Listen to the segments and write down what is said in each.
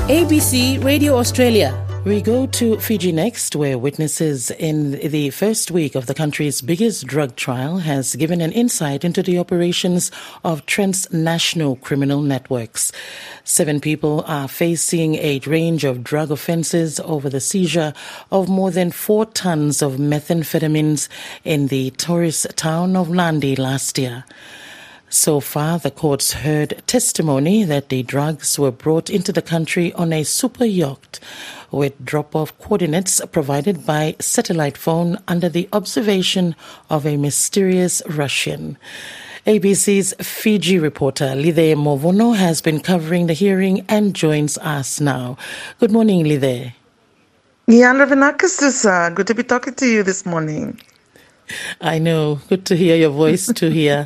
ABC Radio Australia. We go to Fiji next, where witnesses in the first week of the country's biggest drug trial has given an insight into the operations of transnational criminal networks. 7 people are facing a range of drug offences over the seizure of more than 4 tons of methamphetamines in the tourist town of Nadi last year. So far, the courts heard testimony that the drugs were brought into the country on a super yacht with drop-off coordinates provided by satellite phone under the observation of a mysterious Russian. ABC's Fiji reporter Lithe Movono has been covering the hearing and joins us now. Good morning, Lithe. Leandra Vinakis, good to be talking to you this morning. I know. Good to hear your voice too here.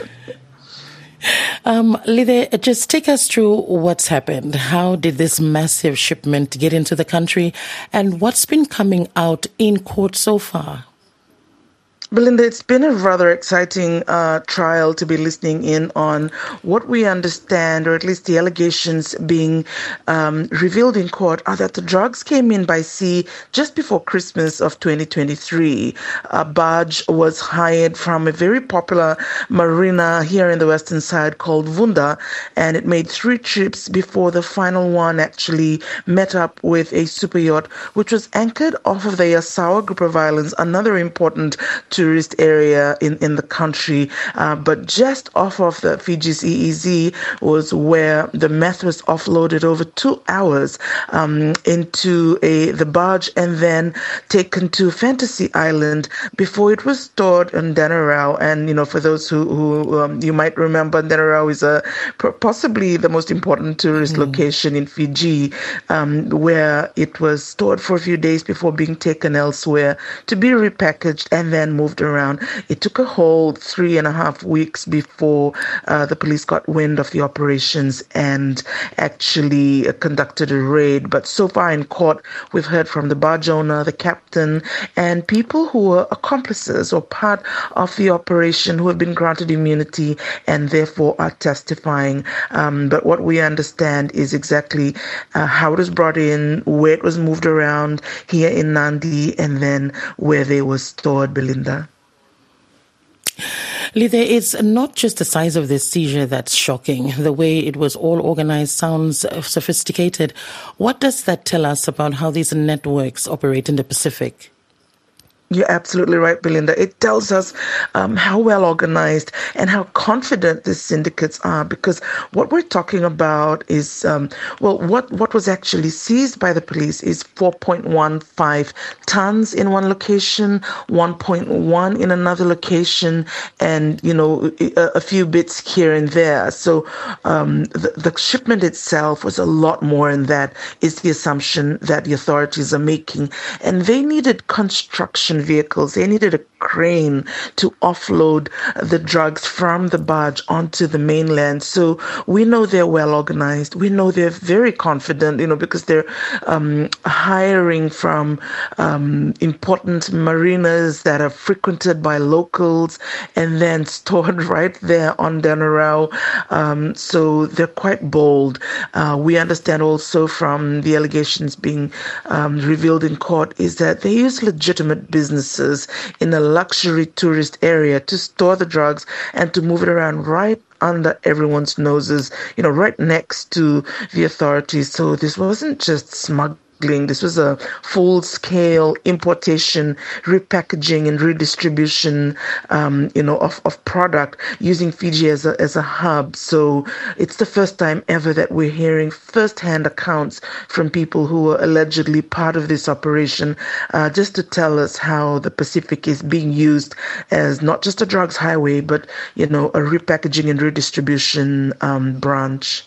Lithe, just take us through what's happened. How did this massive shipment get into the country, and what's been coming out in court so far? Belinda, it's been a rather exciting trial to be listening in on. What we understand, or at least the allegations being revealed in court, are that the drugs came in by sea just before Christmas of 2023. A barge was hired from a very popular marina here in the western side called Vunda, and it made 3 trips before the final one actually met up with a super yacht, which was anchored off of the Yasawa Group of Islands, another important tourist area in the country, but just off of the Fiji's EEZ was where the meth was offloaded over 2 hours into the barge and then taken to Fantasy Island before it was stored in Denarau. And for those who you might remember, Denarau is possibly the most important tourist location in Fiji, where it was stored for a few days before being taken elsewhere to be repackaged and then moved around. It took a whole 3.5 weeks before the police got wind of the operations and actually conducted a raid. But so far in court, we've heard from the barge owner, the captain, and people who were accomplices or part of the operation who have been granted immunity and therefore are testifying. But what we understand is exactly how it was brought in, where it was moved around here in Nadi, and then where they were stored, Belinda. Lithe, it's not just the size of this seizure that's shocking. The way it was all organized sounds sophisticated. What does that tell us about how these networks operate in the Pacific? You're absolutely right, Belinda. It tells us how well organized and how confident these syndicates are, because what we're talking about is, what was actually seized by the police is 4.15 tons in one location, 1.1 in another location, and, a few bits here and there. So the shipment itself was a lot more, and that is the assumption that the authorities are making. And they needed construction vehicles. They needed a crane to offload the drugs from the barge onto the mainland. So we know they're well organized. We know they're very confident, because they're hiring from important marinas that are frequented by locals and then stored right there on Denarau. So they're quite bold. We understand also from the allegations being revealed in court is that they use legitimate businesses in a luxury tourist area to store the drugs and to move it around right under everyone's noses, right next to the authorities. So this wasn't just smuggling. This was a full-scale importation, repackaging, and redistribution, of product using Fiji as a hub. So it's the first time ever that we're hearing first-hand accounts from people who were allegedly part of this operation, just to tell us how the Pacific is being used as not just a drugs highway, but a repackaging and redistribution branch.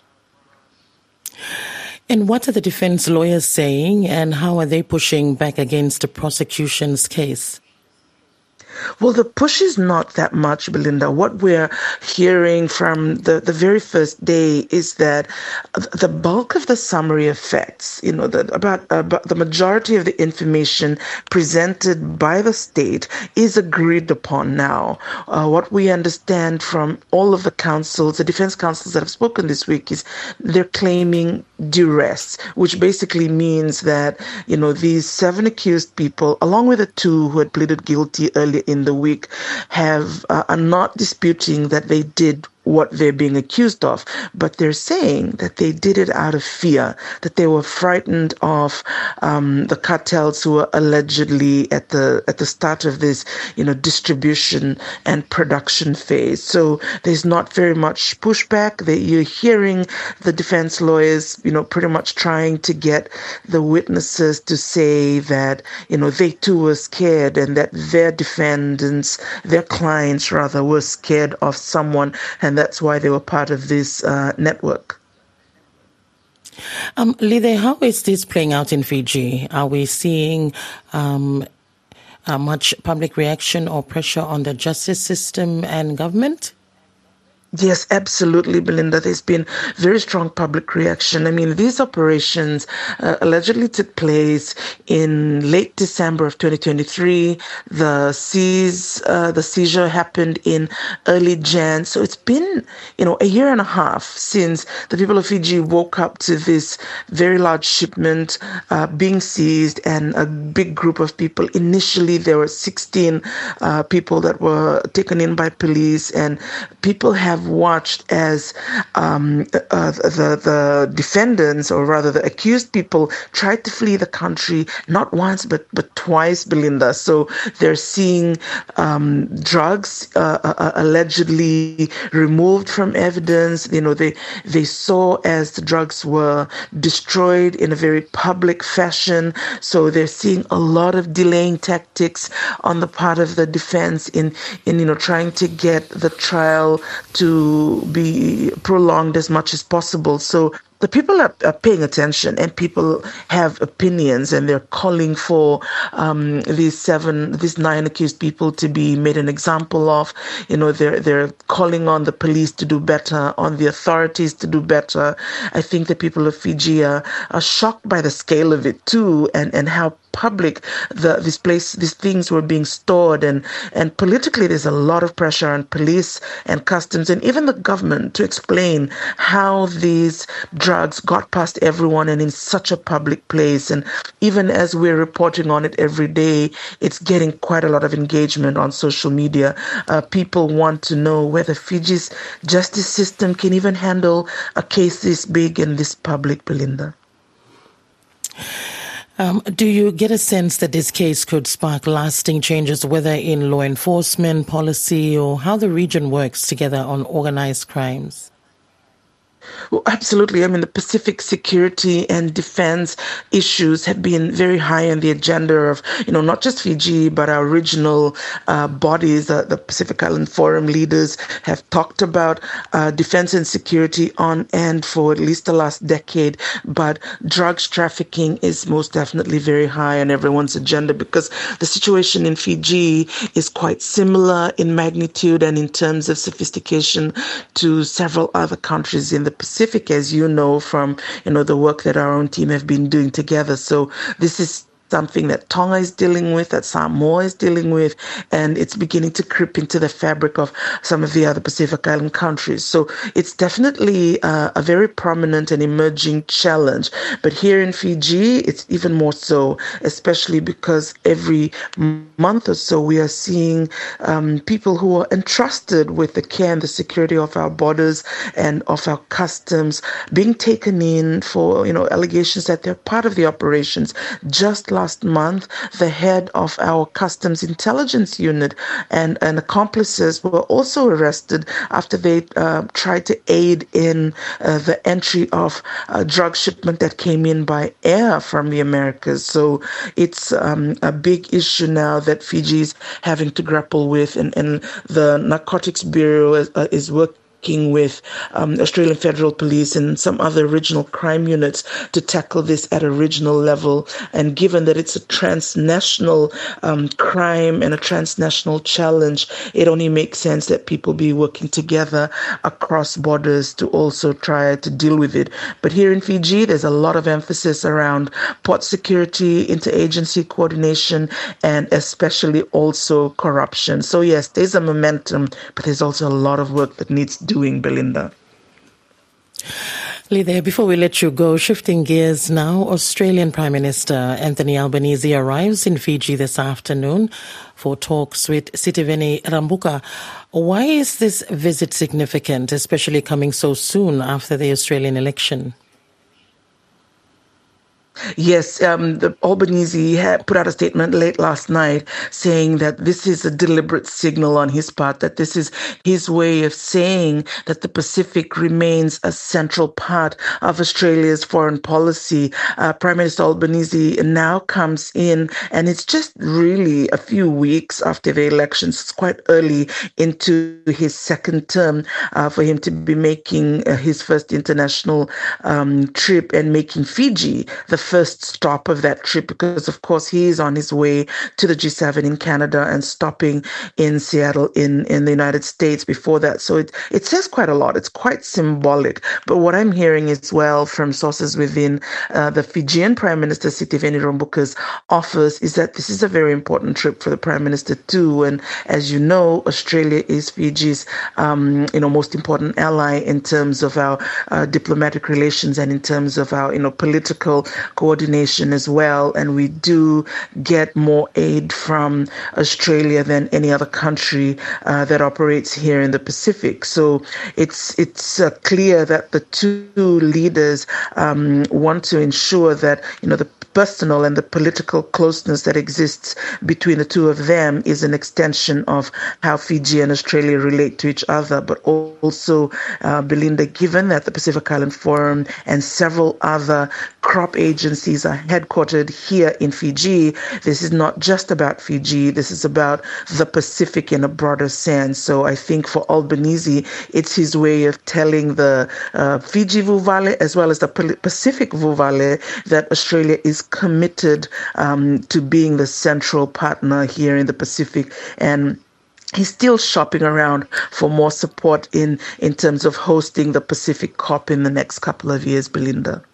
And what are the defense lawyers saying, and how are they pushing back against the prosecution's case? Well, the push is not that much, Belinda. What we're hearing from the very first day is that the bulk of the summary effects, about the majority of the information presented by the state is agreed upon now. What we understand from all of the councils, the defense councils that have spoken this week, is they're claiming duress, which basically means that, these 7 accused people, along with the 2 who had pleaded guilty earlier in the week, are not disputing that they did what they're being accused of, but they're saying that they did it out of fear, that they were frightened of the cartels who were allegedly at the start of this, distribution and production phase. So there's not very much pushback. You're hearing the defense lawyers, pretty much trying to get the witnesses to say that, they too were scared and that their defendants, their clients rather, were scared of someone, and that's why they were part of this network. Lide, how is this playing out in Fiji? Are we seeing much public reaction or pressure on the justice system and government? Yes, absolutely, Belinda. There's been very strong public reaction. I mean, these operations allegedly took place in late December of 2023. The seizure happened in early Jan. So it's been, a year and a half since the people of Fiji woke up to this very large shipment being seized and a big group of people. Initially, there were 16 people that were taken in by police, and people have watched as the defendants, or rather the accused people, tried to flee the country not once but twice, Belinda. So they're seeing drugs allegedly removed from evidence. They saw as the drugs were destroyed in a very public fashion. So they're seeing a lot of delaying tactics on the part of the defense in trying to get the trial to be prolonged as much as possible. So the people are paying attention, and people have opinions, and they're calling for these 9 accused people to be made an example of. They're calling on the police to do better, on the authorities to do better. I think the people of Fiji are shocked by the scale of it too, and how public these things were being stored, and politically there's a lot of pressure on police and customs and even the government to explain how these drugs got past everyone and in such a public place. And even as we're reporting on it every day, it's getting quite a lot of engagement on social media. People want to know whether Fiji's justice system can even handle a case this big and this public, Belinda. Do you get a sense that this case could spark lasting changes, whether in law enforcement, policy, or how the region works together on organized crimes? Well, absolutely. I mean, the Pacific security and defense issues have been very high on the agenda of, not just Fiji, but our regional bodies. The Pacific Island Forum leaders have talked about defense and security on end for at least the last decade. But drugs trafficking is most definitely very high on everyone's agenda, because the situation in Fiji is quite similar in magnitude and in terms of sophistication to several other countries in the Pacific, as you know from the work that our own team have been doing together. So this is something that Tonga is dealing with, that Samoa is dealing with, and it's beginning to creep into the fabric of some of the other Pacific Island countries. So it's definitely a very prominent and emerging challenge. But here in Fiji, it's even more so, especially because every month or so we are seeing people who are entrusted with the care and the security of our borders and of our customs being taken in for, allegations that they're part of the operations. Just last month, the head of our customs intelligence unit and accomplices were also arrested after they tried to aid in the entry of a drug shipment that came in by air from the Americas. So it's a big issue now that Fiji is having to grapple with, and the Narcotics Bureau is working working with Australian Federal Police and some other regional crime units to tackle this at a regional level. And given that it's a transnational crime and a transnational challenge, it only makes sense that people be working together across borders to also try to deal with it. But here in Fiji, there's a lot of emphasis around port security, interagency coordination, and especially also corruption. So yes, there's a momentum, but there's also a lot of work that needs doing, Belinda. There, before we let you go, shifting gears now, Australian Prime Minister Anthony Albanese arrives in Fiji this afternoon for talks with Sitiveni Rabuka. Why is this visit significant, especially coming so soon after the Australian election? Yes, the Albanese had put out a statement late last night saying that this is a deliberate signal on his part, that this is his way of saying that the Pacific remains a central part of Australia's foreign policy. Prime Minister Albanese now comes in, and it's just really a few weeks after the elections. It's quite early into his second term for him to be making his first international trip and making Fiji the first stop of that trip, because of course he is on his way to the G7 in Canada and stopping in Seattle in the United States before that. So it says quite a lot. It's quite symbolic. But what I'm hearing as well from sources within the Fijian Prime Minister Sitiveni Rabuka's office is that this is a very important trip for the Prime Minister too. And as you know, Australia is Fiji's most important ally in terms of our diplomatic relations and in terms of our political coordination as well, and we do get more aid from Australia than any other country that operates here in the Pacific. So it's clear that the two leaders want to ensure that the personal and the political closeness that exists between the two of them is an extension of how Fiji and Australia relate to each other, but also, Belinda, given that the Pacific Island Forum and several other crop agencies are headquartered here in Fiji, this is not just about Fiji, this is about the Pacific in a broader sense. So I think for Albanese, it's his way of telling the Fiji Vuvale as well as the Pacific Vuvale that Australia is committed to being the central partner here in the Pacific, and he's still shopping around for more support in terms of hosting the Pacific COP in the next couple of years, Belinda.